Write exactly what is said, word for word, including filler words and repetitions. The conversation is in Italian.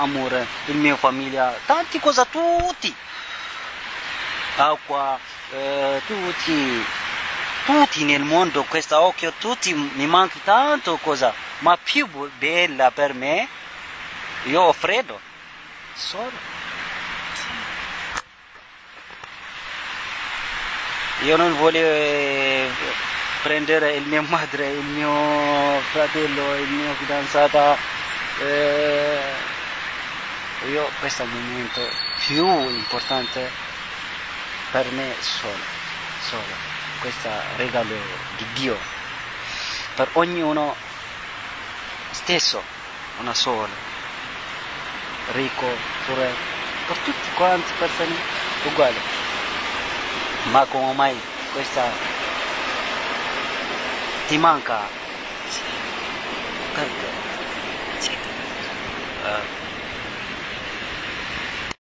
amore, il mio famiglia, tanti cose, tutti. Acqua, eh, tutti, tutti nel mondo, questo occhio, tutti mi manca tanto cosa, ma più bella per me, io ho freddo, solo. Io non voglio eh, prendere il mio madre, il mio fratello, il mio fidanzata. Eh, io questo è il momento più importante per me solo, solo. Questo è il regalo di Dio. Per ognuno stesso, una sola. Ricco, pure, per tutti quanti persone uguali. Ma come mai questa ti manca? Perché?